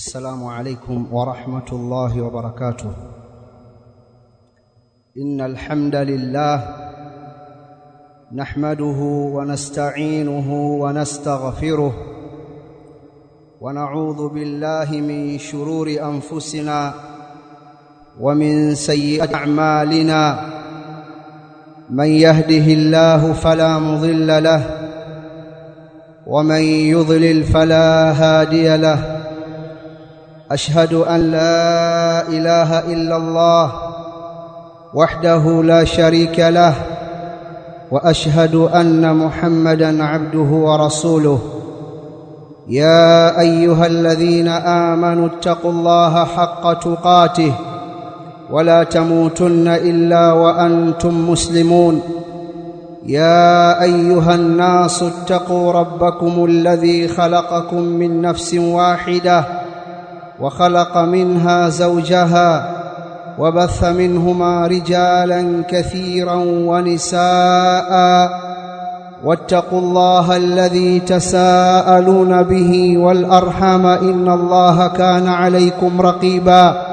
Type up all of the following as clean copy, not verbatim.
السلام عليكم ورحمة الله وبركاته. إن الحمد لله نحمده ونستعينه ونستغفره ونعوذ بالله من شرور أنفسنا ومن سيئات أعمالنا. من يهده الله فلا مضل له ومن يضلل فلا هادي له. أشهد أن لا إله إلا الله وحده لا شريك له، وأشهد أن محمدًا عبده ورسوله. يا أيها الذين آمنوا اتقوا الله حق تقاته ولا تموتن إلا وأنتم مسلمون. يا أيها الناس اتقوا ربكم الذي خلقكم من نفس واحدة وخلق منها زوجها وبث منهما رجالا كثيرا ونساء، واتقوا الله الذي تساءلون به والأرحام إن الله كان عليكم رقيبا.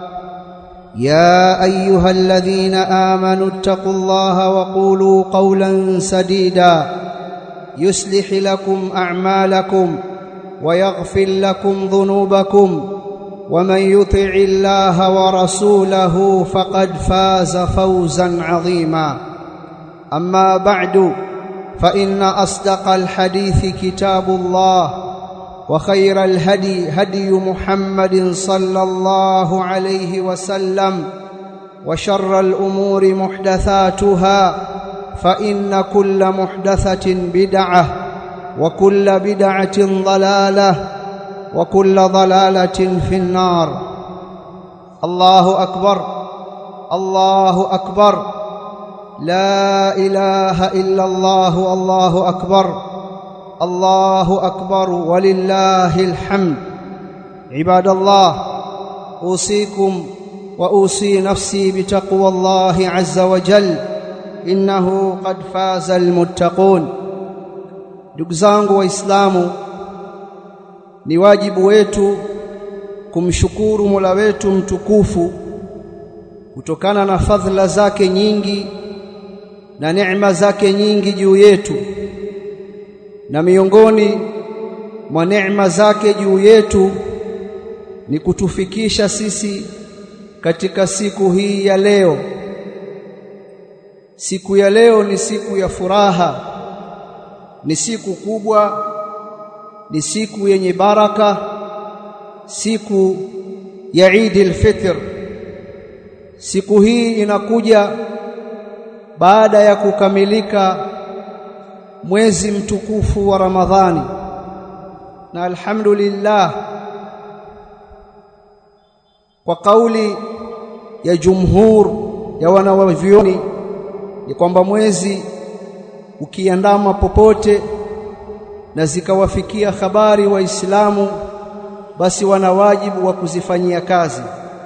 يا أيها الذين آمنوا اتقوا الله وقولوا قولا سديدا يصلح لكم أعمالكم ويغفر لكم ذنوبكم، ومن يطع الله ورسوله فقد فاز فوزا عظيما. أما بعد، فإن أصدق الحديث كتاب الله، وخير الهدي هدي محمد صلى الله عليه وسلم، وشر الأمور محدثاتها، فإن كل محدثة بدعة، وكل بدعة ضلالة، وكل ضلالة في النار. الله أكبر الله أكبر، لا إله إلا الله، الله أكبر الله أكبر ولله الحمد. عباد الله، أوصيكم وأوصي نفسي بتقوى الله عز وجل، إنه قد فاز المتقون. Ndugu zangu Waislamu, ni wajibu wetu kumshukuru Mola wetu mtukufu kutokana na fadhila zake nyingi na neema zake nyingi juu yetu. Na miongoni mwa neema zake juu yetu ni kutufikisha sisi katika siku hii ya leo. Siku ya leo ni siku ya furaha, ni siku kubwa, ni siku yenye baraka, siku ya Eid al-Fitr. Siku hii inakuja baada ya kukamilika mwezi mtukufu wa Ramadhani, na alhamdulillah, kwa kauli ya jumhur ya wanawavyuoni ni kwamba mwezi ukiandama popote na zikawafikia habari Waislamu, basi wana wajibu wa kuzifanyia kazi.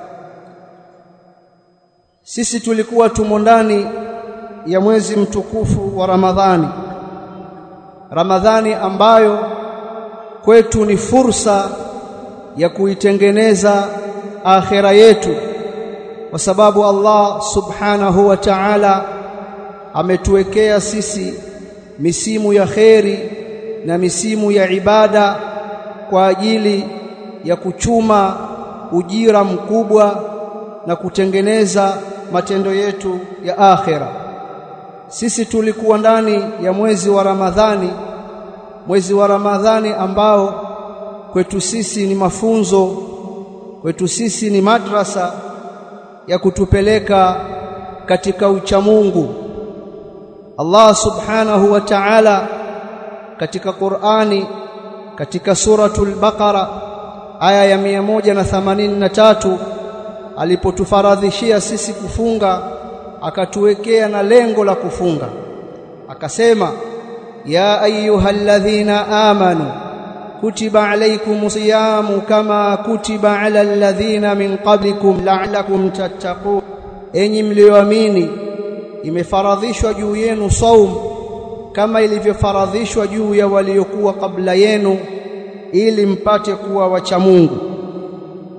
Sisi tulikuwa tumo ndani ya mwezi mtukufu wa Ramadhani, Ramadhani ambayo kwetu ni fursa ya kuitengeneza akhira yetu, kwa sababu Allah subhanahu wa ta'ala ametuwekea sisi misimu ya kheri na misimu ya ibada kwa ajili ya kuchuma ujira mkubwa na kutengeneza matendo yetu ya akhira. Sisi tulikuwa ndani ya mwezi wa Ramadhani, mwezi wa Ramadhani ambao kwetu sisi ni mafunzo, kwetu sisi ni madrasa ya kutupeleka katika uchamungu. Allah subhanahu wa ta'ala katika Qur'ani, katika suratul Baqara aya ya 183, alipotufaradhishia sisi kufunga, akatuwekea na lengo la kufunga. Akasema, ya ayyuhalladhina amanu kutiba alaykumus siyamu kama kutiba alal ladhina min qablikum la'allakum tattaqun. Enyi mlioamini, imefaradhishwa juu yenu saum kama ilivyofaradhishwa juu ya waliokuwa kabla yenu, ili mpate kuwa wacha Mungu.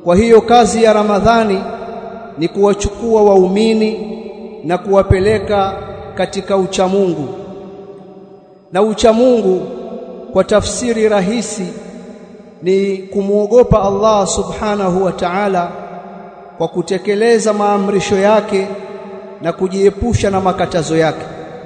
Kwa hiyo kazi ya Ramadhani ni kuwachukua waumini na kuwapeleka katika uchamungu. Na uchamungu kwa tafsiri rahisi ni kumuogopa Allah subhanahu wa ta'ala kwa kutekeleza maamrisho yake na kujiepusha na makatazo yake.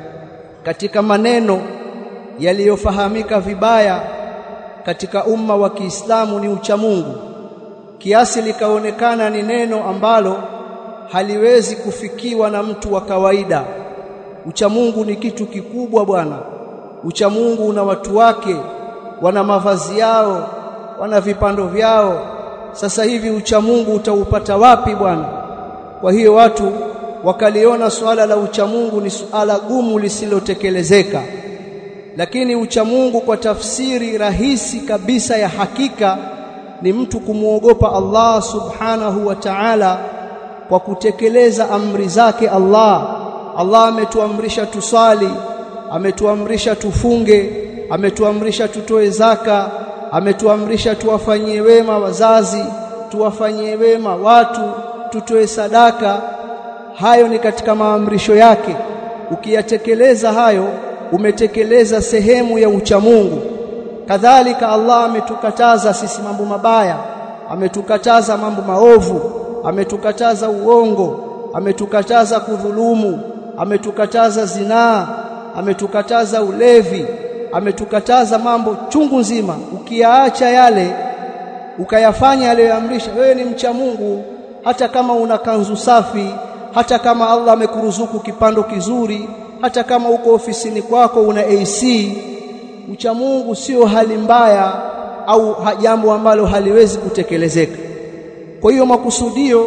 Katika maneno yaliyofahamika vibaya katika umma wa Kiislamu ni uchamungu, kiasi likaonekana ni neno ambalo haliwezi kufikiwa na mtu wa kawaida. Uchamungu ni kitu kikubwa bwana. Uchamungu una watu wake, wana mavazi yao, wana vipando vyao. Sasa hivi uchamungu utaupata wapi bwana? Kwa hiyo watu wakaliona suala la uchamungu ni suala gumu lisilotekelezeka. Lakini uchamungu kwa tafsiri rahisi kabisa ya hakika ni mtu kumuogopa Allah subhanahu wa ta'ala kwa kutekeleza amri zake. Allah ametuamrisha tusali, ametuamrisha tufunge, ametuamrisha tutoe zaka, ametuamrisha tuwafanyie wema wazazi, tuwafanyie wema watu, tutoe sadaka. Hayo ni katika maamrisho yake. Ukiyatekeleza hayo umetekeleza sehemu ya uchamungu. Kadhalika Allah ametukataza sisi mambo mabaya, ametukataza mambo maovu, ametukataza uongo, ametukataza kudhulumu, ametukataza zinaa, ametukataza ulevi, ametukataza mambo chungu nzima. Ukiyaacha yale ukayafanya aliyoamrisha, wewe ni mcha Mungu. Hata kama una kanzu safi, hata kama Allah amekuruzuku kipando kizuri, hata kama uko ofisini kwako una AC, ucha Mungu sio hali mbaya au jambo ambalo haliwezi kutekelezeka. Kwa hiyo makusudio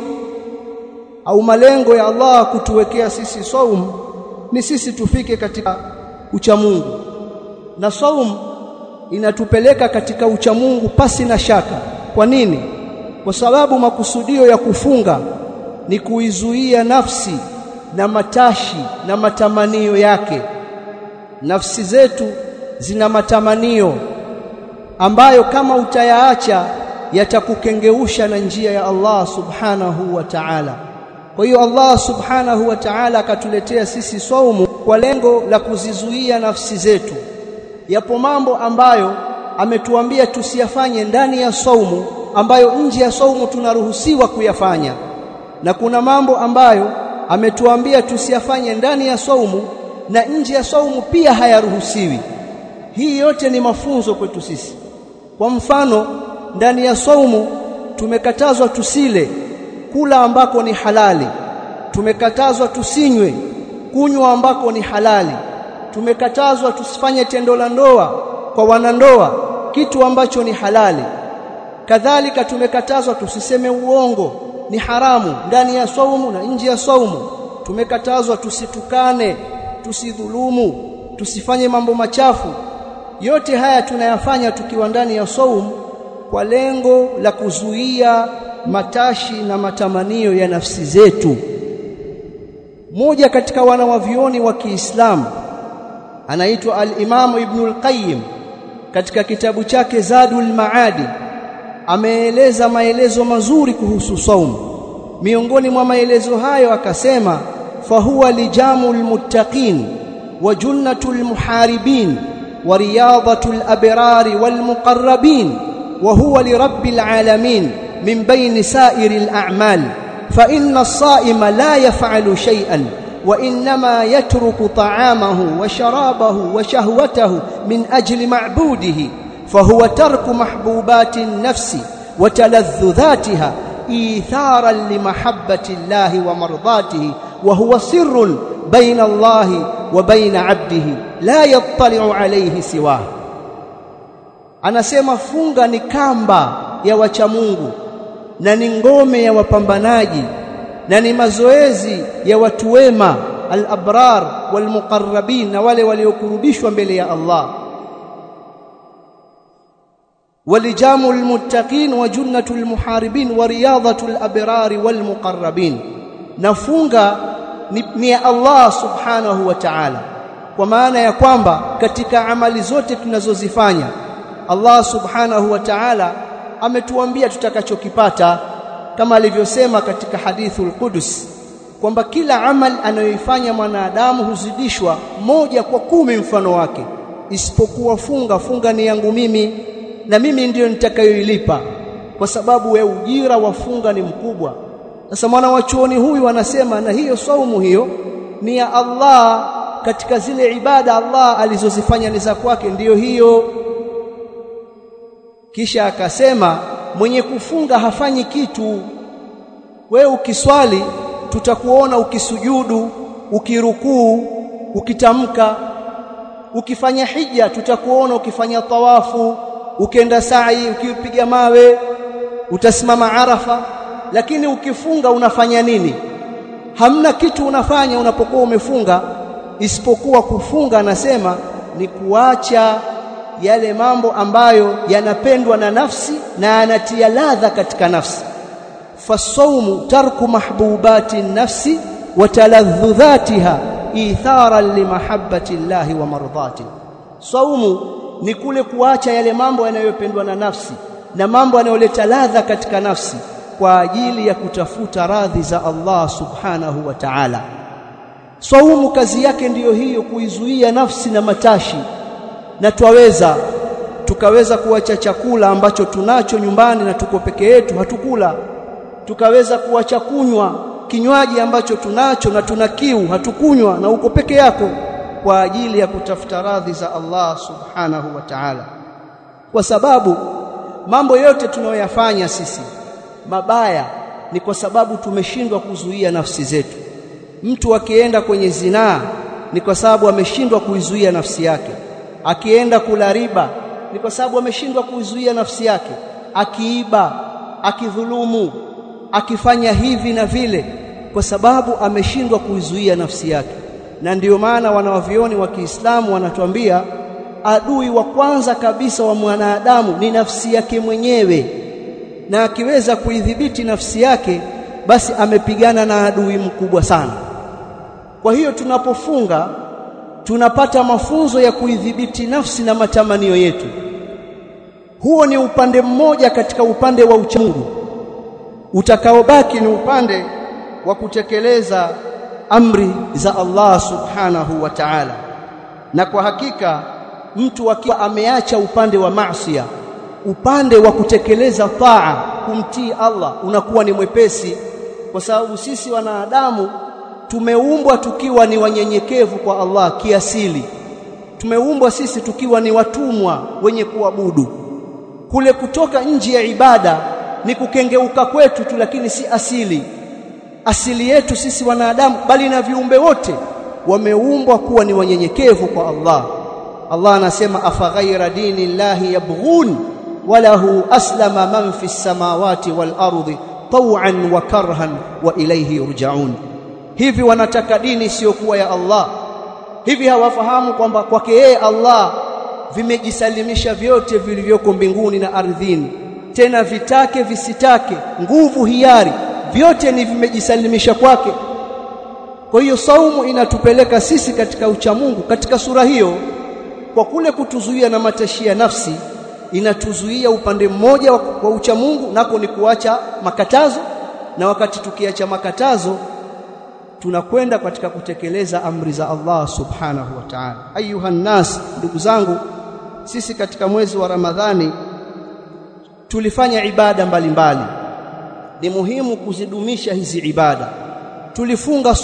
au malengo ya Allah kutuwekea sisi saum ni sisi tufike katika ucha Mungu, na saum inatupeleka katika ucha Mungu pasi na shaka. Kwa nini? Kwa sababu makusudio ya kufunga ni kuizuia nafsi na matashi na matamanio yake. Nafsi zetu zina matamanio ambayo kama utayaacha yatakukengeusha na njia ya Allah subhanahu wa ta'ala. Kwa hiyo Allah subhanahu wa ta'ala akatuletea sisi saumu kwa lengo la kuzizuia nafsi zetu. Yapo mambo ambayo ametuambia tusiyafanye ndani ya saumu ambayo nje ya saumu tunaruhusiwa kuyafanya, na kuna mambo ambayo ametuambia tusiyafanye ndani ya saumu na nje ya saumu pia hayaruhusiwi. Hii yote ni mafunzo kwetu sisi. Kwa mfano, ndani ya saumu tumekatazwa tusile kula ambako ni halali, tumekatazwa tusinywe kunywa ambako ni halali, tumekatazwa tusifanye tendo la ndoa kwa wanandoa, kitu ambacho ni halali. Kadhalika tumekatazwa tusiseme uongo, ni haramu ndani ya saumu na nje ya saumu. Tumekatazwa tusitukane, tusidhulumu, tusifanye mambo machafu. Yote haya tunayafanya tukiwa ndani ya saumu kwa lengo la kuzuia matashi na matamanio ya nafsi zetu. Mmoja katika wanawavioni wa Kiislamu anaitwa al-Imam Ibn al-Qayyim, katika kitabu chake Zadul Maadi ameeleza maelezo mazuri kuhusu saumu. Miongoni mwa maelezo hayo akasema, fahuwa lijamul muttaqin wa junnatul muharibin wa riyadatul abrari wal muqarrabin wa huwa lirabbil alamin min bayni sa'iril a'mal, fa inna as-sa'ima la yaf'alu shay'an wa innama yatruku ta'amahu wa sharabahu wa shahwatahu min ajli ma'budihi, فهو ترك محبوبات النفس وتلذذاتها إيثارا لمحبة الله ومرضاته، وهو سر بين الله وبين عبده لا يطلع عليه سواه. Anasema funga ni kamba ya wacha Mungu na ni ngome ya wapambanaji na ni mazoezi ya watu wema, al-abrar wal-muqarrabin, na wale waliokurubishwa mbele ya Allah. ولجام المتقين وجنة المحاربين ورياضة الأبرار والمقربين. Nafunga ni ya Allah subhanahu wa ta'ala, kwa maana ya kwamba katika amali zote tunazozifanya Allah subhanahu wa ta'ala ametuambia tutakachokipata, kama alivyosema katika hadithul Qudus kwamba kila amal anayoifanya mwanadamu huzidishwa 1 kwa 10 mfano wake, isipokuwa funga. Funga ni yangu mimi na mimi ndiyo nitakayoilipa, kwa sababu ujira wa funga ni mkubwa. Sasa mwana wa chuoni huyu anasema na hiyo saumu hiyo ni ya Allah, katika zile ibada Allah alizozifanya ni za kwake, ndiyo hiyo. Kisha akasema mwenye kufunga hafanyi kitu. Wewe ukiswali tutakuona ukisujudu, ukirukuu, ukitamka. Ukifanya hija tutakuona ukifanya tawafu, ukienda sa'i, ukipiga mawe, utasimama Arafa. Lakini ukifunga unafanya nini? Hamna kitu unafanya unapokuwa umefunga, isipokuwa kufunga anasema ni kuacha yale mambo ambayo yanapendwa na nafsi na yanatia ladha katika nafsi. Fasawmu tarku mahbubati nafsi wa taladhdhatiha itharan limahabbati llahi wa mardati. Saumu ni kule kuacha yale mambo yanayopendwa na nafsi na mambo yanayoleta ladha katika nafsi kwa ajili ya kutafuta radhi za Allah subhanahu wa ta'ala. Saumu kazi yake ndiyo hiyo, kuizuia nafsi na matashi. Na tukaweza kuacha chakula ambacho tunacho nyumbani na tuko peke yetu hatukula. Tukaweza kuacha kunywa kinywaji ambacho tunacho na tuna kiu hatukunywa na uko peke yako, kwa ajili ya kutafuta radhi za Allah subhanahu wa ta'ala. Kwa sababu mambo yote tunayoyafanya sisi mabaya ni kwa sababu tumeshindwa kuzuia nafsi zetu. Mtu akienda kwenye zinaa ni kwa sababu ameshindwa kuizuia nafsi yake. Akienda kula riba ni kwa sababu ameshindwa kuizuia nafsi yake. Akiiba, akidhulumu, akifanya hivi na vile, kwa sababu ameshindwa kuizuia nafsi yake. Na ndiyo maana wanawavioni wa Kiislamu wanatuambia adui wa kwanza kabisa wa mwanadamu ni nafsi yake mwenyewe, na akiweza kuidhibiti nafsi yake basi amepigana na adui mkubwa sana. Kwa hiyo tunapofunga tunapata mafunzo ya kuidhibiti nafsi na matamanio yetu. Huo ni upande mmoja katika upande wa uchamungu. Utakaobaki ni upande wa kutekeleza amri za Allah subhanahu wa ta'ala. Na kwa hakika mtu akiwa ameacha upande wa maasiya, upande wa kutekeleza taa, kumtii Allah, unakuwa ni mwepesi, kwa sababu sisi wanadamu tumeumbwa tukiwa ni wanyenyekevu kwa Allah kiasili. Tumeumbwa sisi tukiwa ni watumwa wenye kuabudu. Kule kutoka nje ya ibada ni kukengeuka kwetu tu, lakini si asili. Asili yetu sisi wanadamu, bali na viumbe wote, wameumbwa kuwa ni wanyenyekevu kwa Allah. Allah anasema afaghaira dini llahi yabghun walahu aslama man fi samawati wal ardi taw'an wa karhan wa ilayhi yurja'un. Hivi wanataka dini isiyokuwa ya Allah? Hivi hawafahamu kwamba kwake yeye Allah vimejisalimisha vyote vilivyoko mbinguni na ardhini, tena vitake visitake, nguvu hiari, vyote ni vimejisalimisha kwake. Kwa hiyo saumu inatupeleka sisi katika uchamungu. Katika sura hiyo, kwa kule kutuzuia na matashi ya nafsi, inatuzuia upande mmoja wa uchamungu, nako ni kuacha makatazo. Na wakati tukiacha makatazo tunakwenda katika kutekeleza amri za Allah subhanahu wa ta'ala. Ayuhan nas, ndugu zangu, sisi katika mwezi wa Ramadhani tulifanya ibada mbalimbali. Ni muhimu kuzidumisha hizi ibada. Tulifunga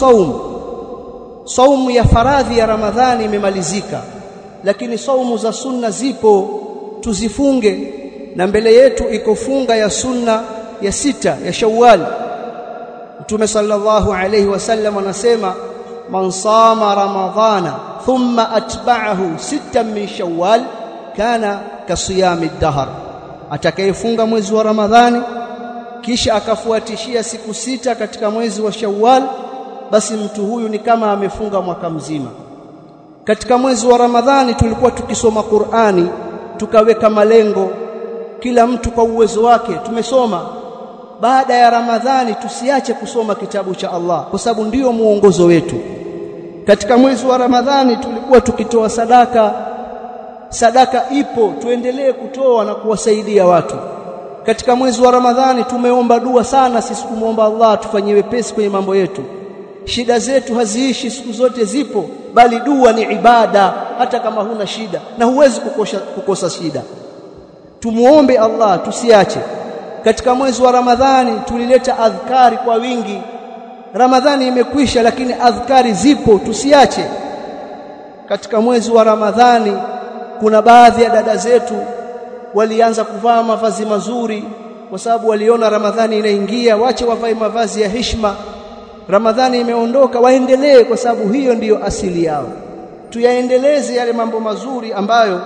saumu ya faradhi ya Ramadhani imemalizika, lakini saumu za sunna zipo, tuzifunge. Na mbele yetu iko funga ya sunna ya 6 ya Shawwal. Mtume sallallahu alayhi wasallam anasema man sama ramadhana thumma atba'ahu 6 min Shawwal kana kasiyami ad-dahr. Atakayefunga mwezi wa Ramadhani kisha akafuatishia siku 6 katika mwezi wa Shawwal, basi mtu huyu ni kama amefunga mwaka mzima. Katika mwezi wa Ramadhani tulikuwa tukisoma Qur'ani, tukaweka malengo, kila mtu kwa uwezo wake tumesoma. Baada ya Ramadhani tusiache kusoma kitabu cha Allah, kwa sababu ndio muongozo wetu. Katika mwezi wa Ramadhani tulikuwa tukitoa sadaka. Sadaka ipo, tuendelee kutoa na kuwasaidia watu. Katika mwezi wa Ramadhani tumeomba dua sana sisi, kumuomba Allah tufanyie wepesi kwenye mambo yetu. Shida zetu haziishi, siku zote zipo, bali dua ni ibada hata kama huna shida, na huwezi kukosa shida. Tumuombe Allah tusiache. Katika mwezi wa Ramadhani tulileta adhkari kwa wingi. Ramadhani imekwisha lakini adhkari zipo, tusiache. Katika mwezi wa Ramadhani kuna baadhi ya dada zetu walianza kuvaa mavazi mazuri kwa sababu waliona Ramadhani inaingia, wache wavae mavazi ya heshima. Ramadhani imeondoka, waendelee kwa sababu hiyo ndiyo asili yao. Tuyaendeleze yale mambo mazuri ambayo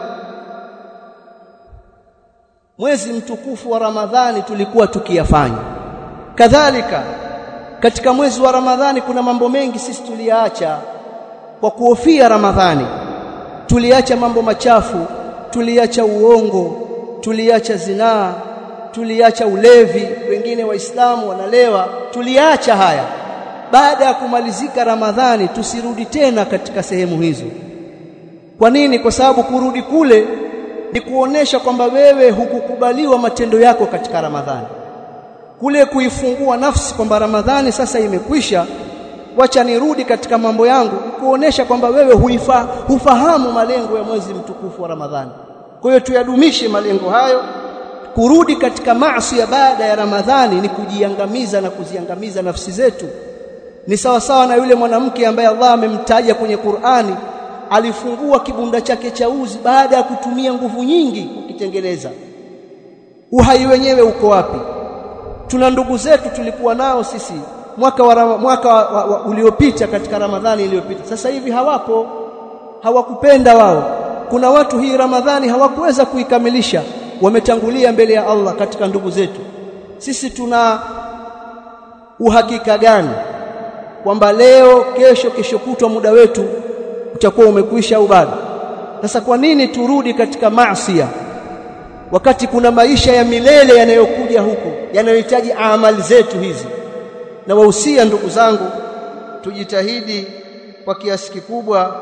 mwezi mtukufu wa Ramadhani tulikuwa tukiyafanya. Kadhalika katika mwezi wa Ramadhani kuna mambo mengi sisi tuliyaacha kwa kuhofia Ramadhani. Tuliacha mambo machafu, tuliacha uongo, tuliacha zinaa, tuliacha ulevi. Wengine waislamu wanalewa, tuliacha haya. Baada ya kumalizika Ramadhani tusirudi tena katika sehemu hizo. Kwa nini? Kwa sababu kurudi kule ni kuonesha kwamba wewe hukukubaliwa matendo yako katika Ramadhani. Kule kuifungua nafsi kwamba Ramadhani sasa imekwisha, wacha nirudi katika mambo yangu, kuonesha kwamba wewe hufahamu malengo ya mwezi mtukufu wa Ramadhani. Kwa hiyo tuyadumishe malengo hayo. Kurudi katika maasi ya baada ya Ramadhani ni kujiangamiza na kuziangamiza nafsi zetu. Ni sawa sawa na yule mwanamke ambaye Allah amemtaja kwenye Qur'ani, alifungua kibunda chake cha uzi baada ya kutumia nguvu nyingi kukitengeneza. Uhai wenyewe uko wapi? Tuna ndugu zetu tulikuwa nao sisi mwaka uliopita katika Ramadhani iliyopita, sasa hivi hawapo, hawakupenda wao. Kuna watu hii Ramadhani hawakuweza kuikamilisha, wametangulia mbele ya Allah katika ndugu zetu. Sisi tuna uhakika gani kwamba leo, kesho kutwa muda wetu utakuwa umekwisha au bado? Sasa kwa nini turudi katika maasi wakati kuna maisha ya milele yanayokuja huko, yanayohitaji amali zetu hizi? Na wahusia ndugu zangu, tujitahidi kwa kiasi kikubwa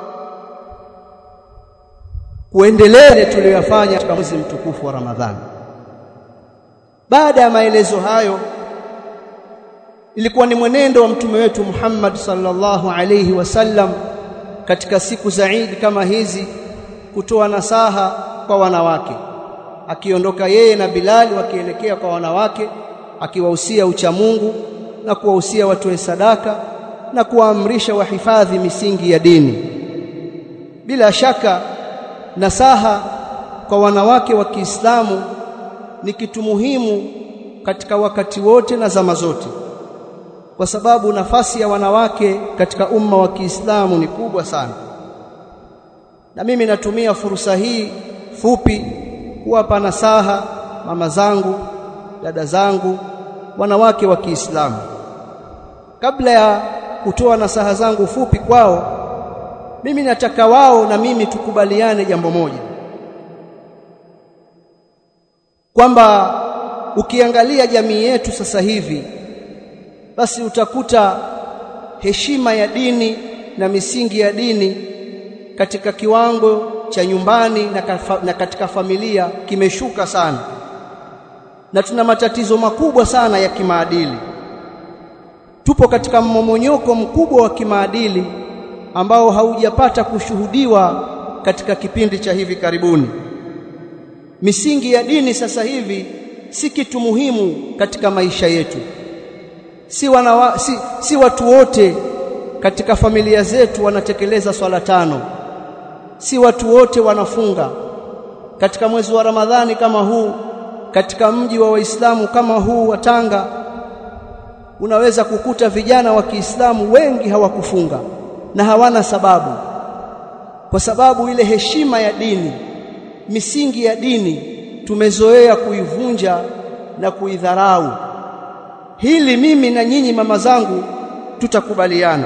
kuendelea tuliyofanya katika mwezi mtukufu wa Ramadhani. Baada ya maelezo hayo, ilikuwa ni mwenendo wa mtume wetu Muhammad sallallahu alayhi wasallam katika siku za Eid kama hizi kutoa nasaha kwa wanawake. Akiondoka yeye na Bilal wakielekea kwa wanawake, akiwahusia ucha Mungu na kuwahusia watoe sadaka na kuwaamrisha wahifadhi misingi ya dini. Bila shaka nasaha kwa wanawake wa Kiislamu ni kitu muhimu katika wakati wote na zama zote, kwa sababu nafasi ya wanawake katika umma wa Kiislamu ni kubwa sana. Na mimi natumia fursa hii fupi kuwapa nasaha mama zangu, dada zangu, wanawake wa Kiislamu. Kabla ya kutoa nasaha zangu fupi kwao, mimi nataka wao na mimi tukubaliane jambo moja, kwamba ukiangalia jamii yetu sasa hivi, basi utakuta heshima ya dini na misingi ya dini katika kiwango cha nyumbani na katika familia kimeshuka sana, na tuna matatizo makubwa sana ya kimaadili. Tupo katika mmomonyoko mkubwa wa kimaadili ambao haujapata kushuhudiwa katika kipindi cha hivi karibuni. Misingi ya dini sasa hivi si kitu muhimu katika maisha yetu. Si watu wote katika familia zetu wanatekeleza swala 5. Si watu wote wanafunga. Katika mwezi wa Ramadhani kama huu, katika mji wa Waislamu kama huu wa Tanga, unaweza kukuta vijana wa Kiislamu wengi hawakufunga, na hawana sababu, kwa sababu ile heshima ya dini, misingi ya dini tumezoea kuivunja na kuidharau. Hili mimi na nyinyi mama zangu tutakubaliana.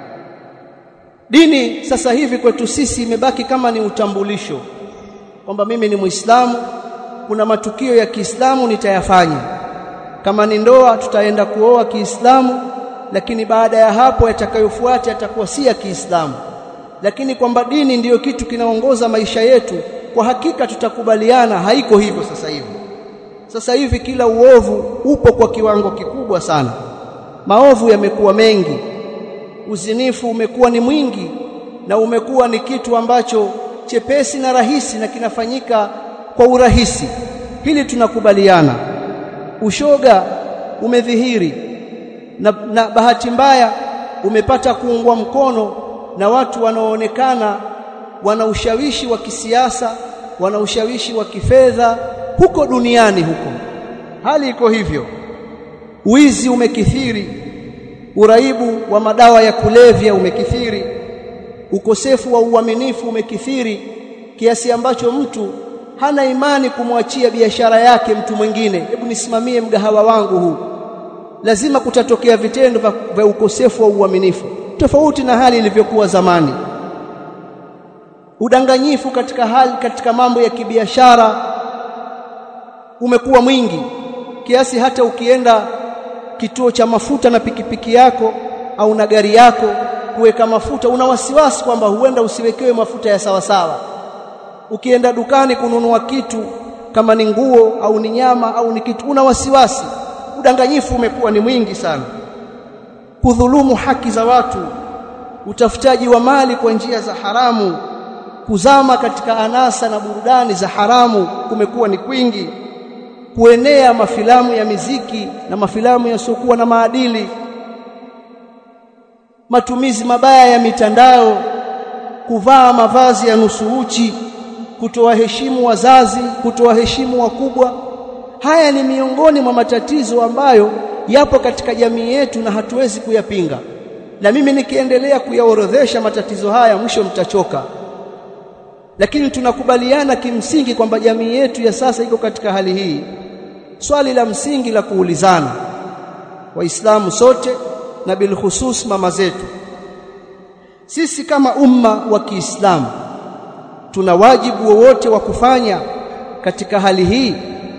Dini sasa hivi kwetu sisi imebaki kama ni utambulisho, kwamba mimi ni Muislamu, kuna matukio ya Kiislamu nitayafanya. Kama ni ndoa tutaenda kuoa Kiislamu, lakini baada ya hapo yatakayofuata yatakuwa si ya Kiislamu. Lakini kwamba dini ndiyo kitu kinaongoza maisha yetu, kwa hakika tutakubaliana haiko hivyo sasa hivi. Sasa hivi kila uovu upo kwa kiwango kikubwa sana. Maovu yamekuwa mengi. Uzinifu umekuwa ni mwingi na umekuwa ni kitu ambacho chepesi na rahisi na kinafanyika kwa urahisi. Hili tunakubaliana. Ushoga umedhihiri na bahati mbaya umepata kuungwa mkono na watu wanaoonekana wana ushawishi wa kisiasa, wana ushawishi wa kifedha huko duniani huko. Hali iko hivyo. Wizi umekithiri, uraibu wa madawa ya kulevya umekithiri, ukosefu wa uaminifu umekithiri kiasi ambacho mtu hana imani kumwachia biashara yake mtu mwingine. Hebu nisimamie mgahawa wangu huu. Lazima kutatokea vitendo vya ukosefu wa uaminifu, tofauti na hali ilivyokuwa zamani. Udanganyifu katika mambo ya kibiashara umekuwa mwingi kiasi hata ukienda kituo cha mafuta na pikipiki yako au na gari yako kuweka mafuta una wasiwasi kwamba huenda usiwekewe mafuta ya sawa sawa. Ukienda dukani kununua kitu kama ni nguo au ni nyama au ni kitu una wasiwasi. Udanganyifu umekuwa ni mwingi sana. Kudhulumu haki za watu, utafutaji wa mali kwa njia za haramu, kuzama katika anasa na burudani za haramu kumekuwa ni kwingi. Kuenea mafilamu ya miziki na mafilamu yasiokuwa na maadili, matumizi mabaya ya mitandao, kuvaa mavazi ya nusu uchi, kutoa heshima wazazi, kutoa heshima wakubwa. Haya ni miongoni mwa matatizo ambayo yapo katika jamii yetu na hatuwezi kuyapinga. Na mimi nikiendelea kuyaorodhesha matatizo haya mwisho mtachoka. Lakini tunakubaliana kimsingi kwamba jamii yetu ya sasa iko katika hali hii. Swali la msingi la kuulizana Waislamu sote na bilkhusus mama zetu, sisi kama umma wa Kiislamu tuna wajibu wowote wa kufanya katika hali hii?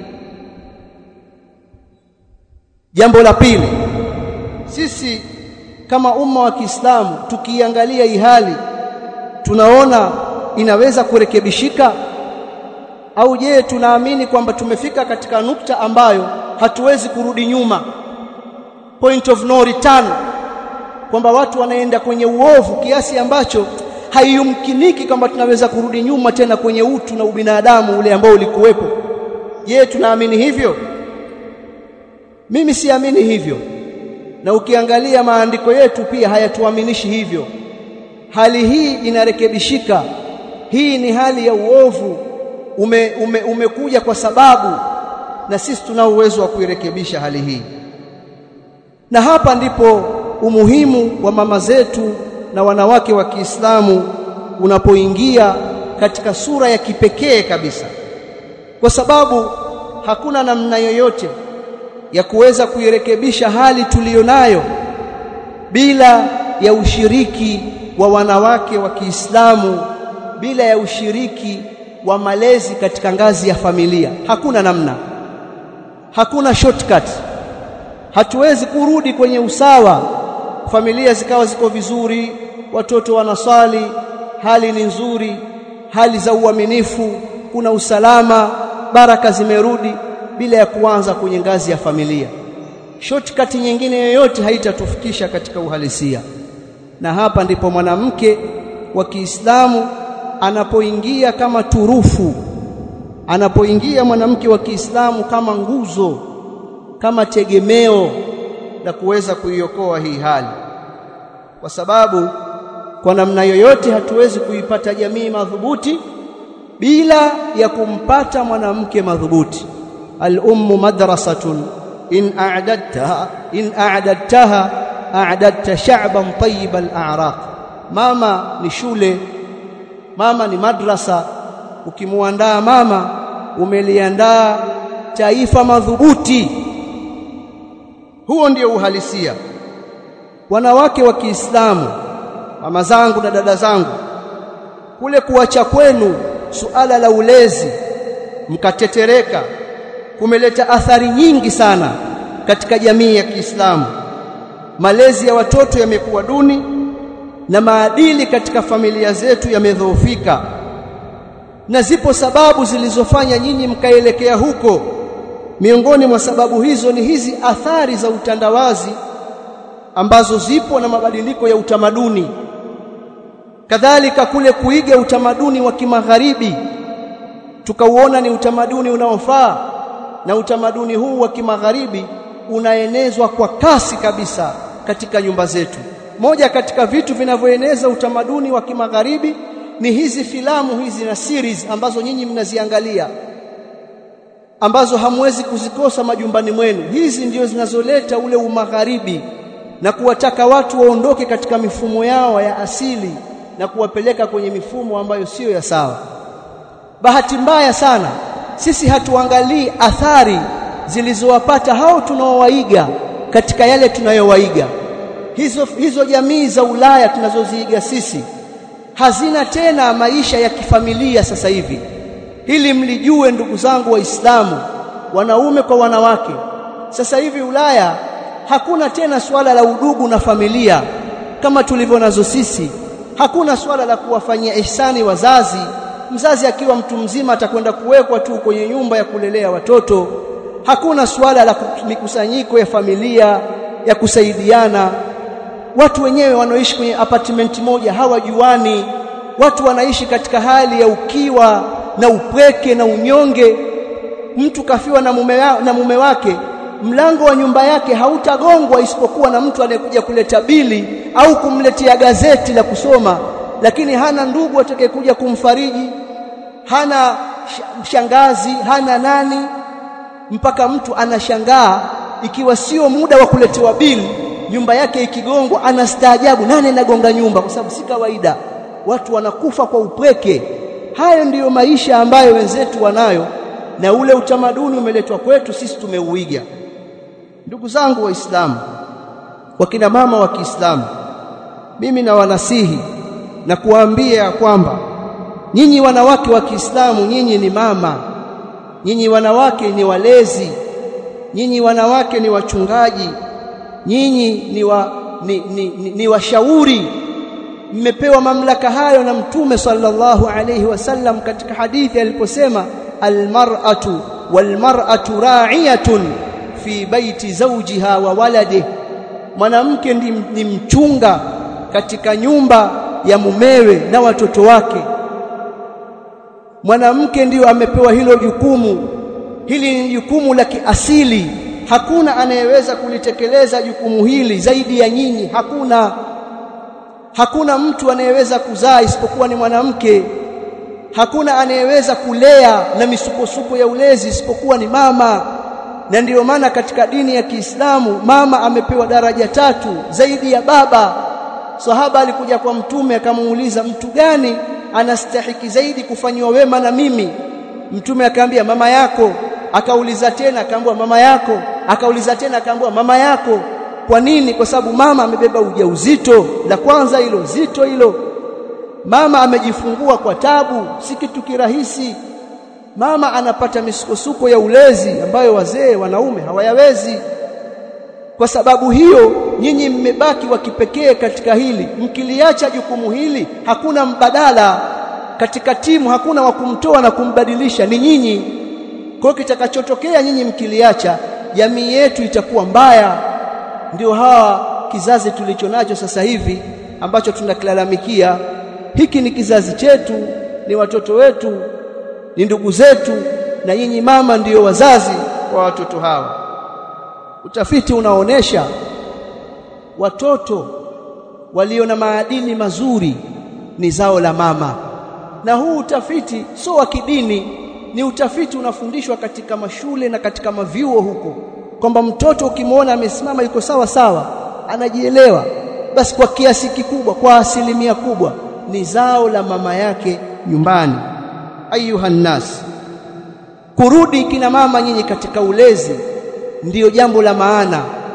Jambo la pili, sisi kama umma wa Kiislamu tukiangalia hii hali tunaona inaweza kurekebishika, au je tunaamini kwamba tumefika katika nukta ambayo hatuwezi kurudi nyuma, point of no return, kwamba watu wanaenda kwenye uovu kiasi ambacho haiyumkiniki kwamba tunaweza kurudi nyuma tena kwenye utu na ubinadamu ule ambao ulikuwepo? Je, tunaamini hivyo? Mimi siamini hivyo, na ukiangalia maandiko yetu pia hayatuaminishi hivyo. Hali hii inarekebishika. Hii ni hali ya uovu umekuja kwa sababu, na sisi tunao uwezo wa kuirekebisha hali hii. Na hapa ndipo umuhimu wa mama zetu na wanawake wa Kiislamu unapoingia katika sura ya kipekee kabisa, kwa sababu hakuna namna yoyote ya kuweza kuirekebisha hali tuliyonayo bila ya ushiriki wa wanawake wa Kiislamu, bila ya ushiriki wa malezi katika ngazi ya familia. Hakuna namna, hakuna shortcut. Hatuwezi kurudi kwenye usawa, familia zikawa ziko vizuri, watoto wanasali, hali ni nzuri, hali za uaminifu, kuna usalama, baraka zimerudi, bila ya kuanza kwenye ngazi ya familia. Shortcut nyingine yoyote haitatufikisha katika uhalisia. Na hapa ndipo mwanamke wa Kiislamu anapoingia kama turufu, anapoingia mwanamke wa Kiislamu kama nguzo, kama tegemeo la kuweza kuiokoa hii hali, kwa sababu kwa namna yoyote hatuwezi kuipata jamii madhubuti bila ya kumpata mwanamke madhubuti. Al-ummu madrasatun in a'dadtaha a'dadta sha'ban tayyib al-a'raq. Mama ni shule, mama ni madrasa. Ukimuandaa mama umeliandaa taifa madhubuti. Huo ndio uhalisia. Wanawake wa Kiislamu, mama zangu na dada zangu, kule kuacha kwenu suala la ulezi mkatetereka kumeleta athari nyingi sana katika jamii ya Kiislamu. Malezi ya watoto yamekuwa duni na maadili katika familia zetu yamedhoofika, na zipo sababu zilizofanya nyinyi mkaelekea huko, Miongoni mwa sababu hizo ni hizi athari za utandawazi ambazo zipo na mabadiliko ya utamaduni. Kadhalika kule kuiga utamaduni wa kimagharibi tukauona ni utamaduni unaofaa, na utamaduni huu wa kimagharibi unaenezwa kwa kasi kabisa katika nyumba zetu. Moja katika vitu vinavyoeneza utamaduni wa kimagharibi ni hizi filamu hizi na series ambazo nyinyi mnaziangalia, ambazo hamwezi kuzikosa majumbani mwenu. Hizi ndio zinazoleta ule umagharibi na kuwataka watu waondoke katika mifumo yao ya asili na kuwapeleka kwenye mifumo ambayo sio ya sawa. Bahati mbaya sana sisi hatuangalii athari zilizowapata hao tunaowaiga katika yale tunayowaiga. Hizo jamii za Ulaya tunazoziiga sisi hazina tena maisha ya kifamilia sasa hivi. Hili mlijue ndugu zangu Waislamu, wanaume kwa wanawake. Sasa hivi Ulaya hakuna tena swala la udugu na familia kama tulivyo nazo sisi. Hakuna swala la kuwafanyia ihsani wazazi. Mzazi akiwa mtu mzima atakwenda kuwekwa tu kwenye nyumba ya kulelea watoto. Hakuna swala la mikusanyiko ya familia ya kusaidiana. Watu wenyewe wanaoishi kwenye apartment moja hawajuani. Watu wanaishi katika hali ya ukiwa na upweke na unyonge. Mtu kafiwa na mume wake, mlango wa nyumba yake hautagongwa isipokuwa na mtu anayekuja kuleta bili au kumletea gazeti la kusoma, lakini hana ndugu atakayekuja kumfariji, hana shangazi, hana nani. Mpaka mtu anashangaa ikiwa sio muda wa kuletewa bili, nyumba yake ikigongwa anastaajabu, nani anagonga nyumba? Kwa sababu si kawaida. Watu wanakufa kwa upweke. Hayo ndiyo maisha ambayo wenzetu wanayo, na ule utamaduni umeletwa kwetu, sisi tumeuiga. Ndugu zangu Waislamu, wakina mama wa Kiislamu, mimi na wanasihi na kuwaambia kwamba nyinyi wanawake wa Kiislamu, nyinyi ni mama, nyinyi wanawake ni walezi, nyinyi wanawake ni wachungaji, nyinyi ni washauri. Mmepewa mamlaka hayo na Mtume sallallahu alayhi wasallam katika hadithi aliposema, almar'atu walmar'atu ra'iyatun fi baiti zawjiha wa waladihi. Mwanamke ni mchunga katika nyumba ya mumewe na watoto wake. Mwanamke ndiyo amepewa hilo jukumu. Hili ni jukumu la kiasili. Hakuna anayeweza kulitekeleza jukumu hili zaidi ya nyinyi. Hakuna mtu anayeweza kuzaa isipokuwa ni mwanamke. Hakuna anayeweza kulea na misukosuko ya ulezi isipokuwa ni mama. Na ndiyo maana katika dini ya Kiislamu mama amepewa daraja 3 zaidi ya baba. Sahaba alikuja kwa Mtume akamuuliza, mtu gani anastahiki zaidi kufanywa wema na mimi? Mtume akaambia, mama yako. Akauliza tena akaambiwa mama yako. Akauliza tena akaambiwa mama yako. Kwa nini? Kwa sababu mama amebeba ujauzito. La kwanza hilo zito hilo. Mama amejifungua kwa tabu, si kitu kirahisi. Mama anapata misukosuko ya ulezi ambayo wazee wanaume hawayawezi. Kwa sababu hiyo nyinyi mmebaki wa kipekee katika hili. Mkiliacha jukumu hili hakuna mbadala katika timu, hakuna wa kumtoa na kumbadilisha, ni nyinyi. Kwa hiyo kitakachotokea nyinyi mkiliacha, jamii yetu itakuwa mbaya. Ndio hawa kizazi tulichonacho sasa hivi ambacho tunakilalamikia. Hiki ni kizazi chetu, ni watoto wetu, ni ndugu zetu, na nyinyi mama ndiyo wazazi wa watoto hawa. Utafiti unaonesha watoto walio na maadili mazuri ni zao la mama. Na huu utafiti sio wa kidini, ni utafiti unafundishwa katika mashule na katika mavyuo huko, kwamba mtoto ukimwona amesimama yuko sawa sawa, anajielewa, basi kwa kiasi kikubwa, kwa asilimia kubwa ni zao la mama yake nyumbani. Ayuhan nas, kurudi kina mama nyinyi katika ulezi ndiyo jambo la maana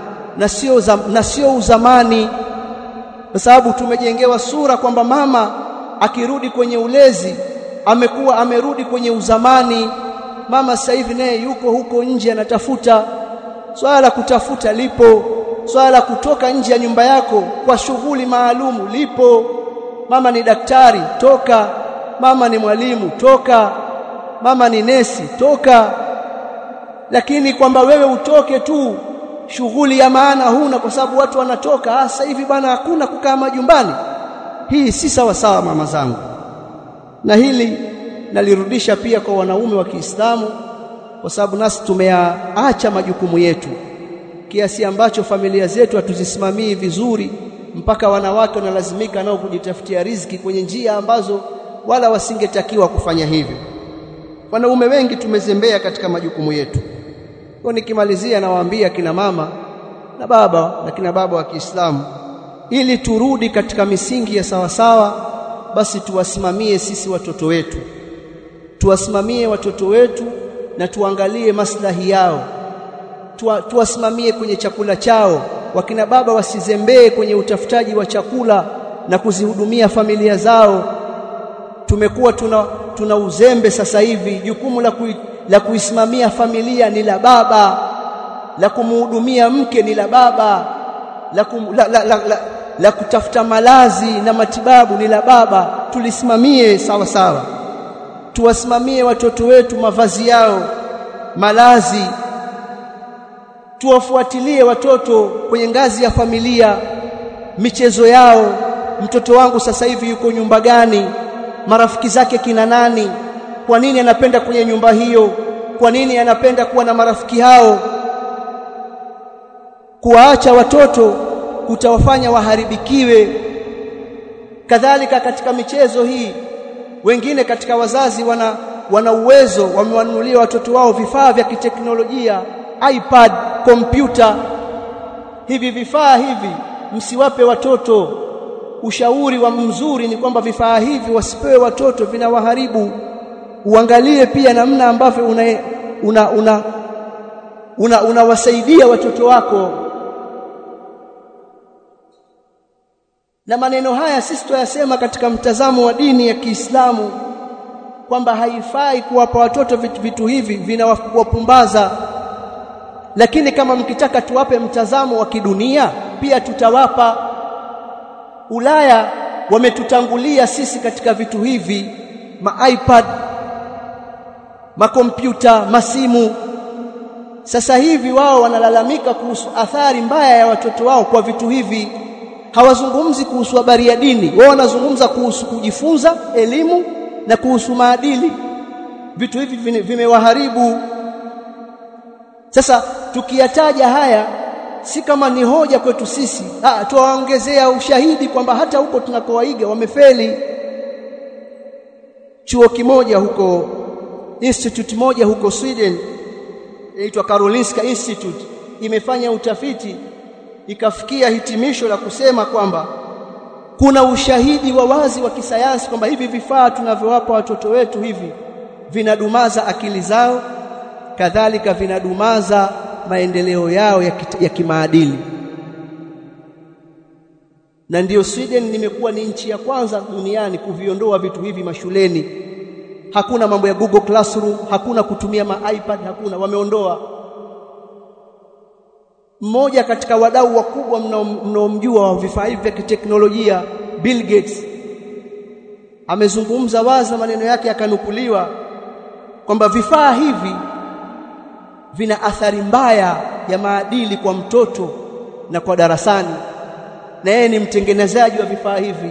na sio uzamani, kwa sababu tumejengewa sura kwamba mama akirudi kwenye ulezi amekuwa amerudi kwenye uzamani. Mama sasa hivi naye yuko huko nje anatafuta. Swala la kutafuta lipo, swala la kutoka nje ya nyumba yako kwa shughuli maalumu lipo. Mama ni daktari, toka. Mama ni mwalimu, toka. Mama ni nesi, toka. lakini kwamba wewe utoke tu shughuli ya maana huna kwa sababu watu wanatoka sasa hivi bwana hakuna kukaa majumbani, hii si sawa sawa mama zangu. Na hili nalirudisha pia kwa wanaume wa Kiislamu, kwa sababu nasi tumeacha majukumu yetu kiasi ambacho familia zetu hatuzisimamii vizuri, mpaka wanawake wanalazimika nao kujitafutia riziki kwenye njia ambazo wala wasingetakiwa kufanya hivyo. Wanaume wengi tumezembea katika majukumu yetu. Kwa nikimalizia nawaambia kina mama na baba na kina baba wa Kiislamu, ili turudi katika misingi ya sawasawa, basi tuwasimamie sisi watoto wetu, tuwasimamie watoto wetu na tuangalie maslahi yao, tuwasimamie kwenye chakula chao. Wakina baba wasizembee kwenye utafutaji wa chakula na kuzihudumia familia zao. Tumekuwa tuna uzembe sasa hivi. Jukumu la kuisimamia familia ni la baba, la kumhudumia mke ni la baba, la kutafuta malazi na matibabu ni la baba. Tulisimamie sawa sawa, tuwasimamie watoto wetu mavazi yao, malazi, tuwafuatilie watoto kwenye ngazi ya familia, michezo yao. Mtoto wangu sasa hivi yuko nyumba gani? Marafiki zake kina nani? Kwa nini anapenda kwenye nyumba hiyo? Kwa nini anapenda kuwa na marafiki hao? Kuwaacha watoto kutawafanya waharibikiwe. Kadhalika katika michezo hii, wengine katika wazazi wana uwezo, wamewanunulia watoto wao vifaa vya kiteknolojia, iPad, kompyuta. Hivi vifaa hivi msiwape watoto. Ushauri wa mzuri ni kwamba vifaa hivi wasipewe watoto, vinawaharibu. Uangalie pia namna ambavyo unawasaidia watoto wako. Na maneno haya sisi tuyasema katika mtazamo wa dini ya Kiislamu, kwamba haifai kuwapa watoto vitu hivi, vinawapumbaza. Lakini kama mkitaka tuwape mtazamo wa kidunia, pia tutawapa. Ulaya wametutangulia sisi katika vitu hivi, iPad, makompyuta, masimu. Sasa hivi wao wanalalamika kuhusu athari mbaya ya watoto wao kwa vitu hivi. Hawazungumzi kuhusu habari ya dini, wao wanazungumza kuhusu kujifunza elimu na kuhusu maadili. Vitu hivi vimewaharibu. Sasa tukiyataja haya si kama ni hoja kwetu sisi, tuwaongezea ushahidi kwamba hata huko tunakowaiga wamefeli. Chuo kimoja huko, institute moja huko Sweden inaitwa Karolinska Institute, imefanya utafiti ikafikia hitimisho la kusema kwamba kuna ushahidi wa wazi wa kisayansi kwamba hivi vifaa tunavyowapa watoto wetu hivi vinadumaza akili zao, kadhalika vinadumaza maendeleo yao ya kimaadili. Na ndio Sweden imekuwa ni nchi ya kwanza duniani kuviondoa vitu hivi mashuleni. Hakuna mambo ya Google Classroom, hakuna kutumia iPad, hakuna, wameondoa. Mmoja katika wadau wakubwa mnaomjua wa vifaa hivi vya kiteknolojia, Bill Gates, amezungumza wazi na maneno yake yakanukuliwa kwamba vifaa hivi vina athari mbaya ya maadili kwa mtoto na kwa darasani, na yeye ni mtengenezaji wa vifaa hivi.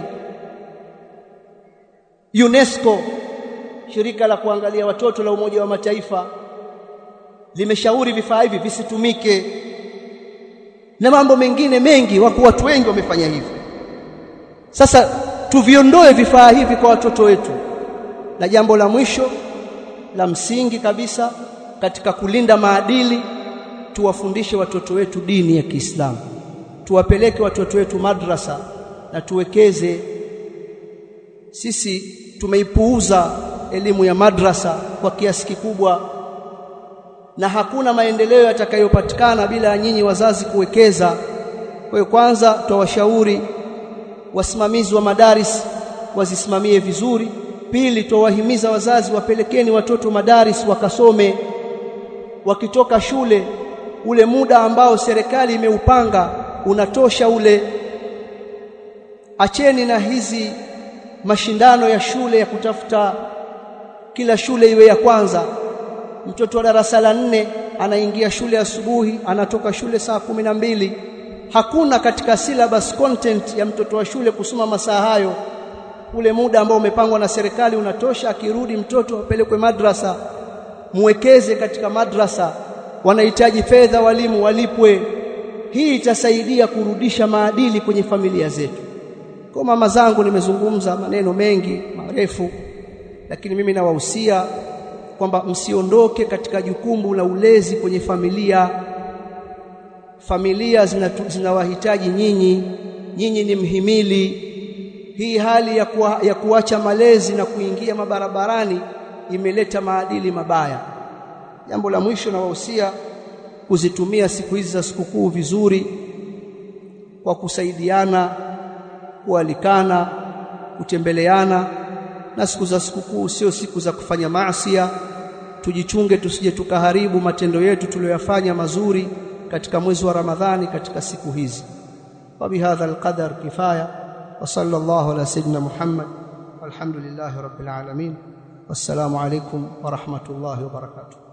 UNESCO, shirika la kuangalia watoto la Umoja wa Mataifa, limeshauri vifaa hivi visitumike, na mambo mengine mengi. Watu wengi wamefanya hivi. Sasa tuviondoe vifaa hivi kwa watoto wetu. Na jambo la mwisho la msingi kabisa katika kulinda maadili, tuwafundishe watoto wetu dini ya Kiislamu. Tuwapeleke watoto wetu madrasa na tuwekeze. Sisi tumeipuuza elimu ya madrasa kwa kiasi kikubwa, na hakuna maendeleo yatakayopatikana bila nyinyi wazazi kuwekeza. Kwa hiyo kwanza tuwashauri wasimamizi wa madaris wazisimamie vizuri. Pili, tuwahimiza wazazi wapelekeni watoto madaris wakasome. Wakitoka shule, ule muda ambao serikali imeupanga unatosha ule. Acheni na hizi mashindano ya shule ya kutafuta kila shule iwe ya kwanza. Mtoto wa darasa la 4 anaingia shule asubuhi, anatoka shule saa 12. Hakuna katika syllabus content ya mtoto wa shule kusoma masaa hayo. Ule muda ambao umepangwa na serikali unatosha. Akirudi mtoto apelekwe madrasa, muwekeze katika madrasa. Wanahitaji fedha, walimu walipwe. Hii itasaidia kurudisha maadili kwenye familia zetu. Kwa mama zangu, nimezungumza maneno mengi marefu, lakini mimi nawahusia kwamba msiondoke katika jukumu la ulezi kwenye familia. Familia zinawahitaji nyinyi ni mhimili. Hii hali ya kuacha malezi na kuingia mabarabarani imeleta maadili mabaya. Jambo la mwisho nawahusia kuzitumia siku hizi za sikukuu vizuri, kwa kusaidiana, kualikana, kutembeleana. Na siku za sikukuu sio siku za kufanya maasi. Tujichunge tusije tukaharibu matendo yetu tuliyoyafanya mazuri katika mwezi wa Ramadhani katika siku hizi. Wa bihadha alqadar kifaya, wa sallallahu ala sayyidina Muhammad, walhamdulillahi rabbil alamin. Wassalamu alaykum wa rahmatullahi wa barakatuh.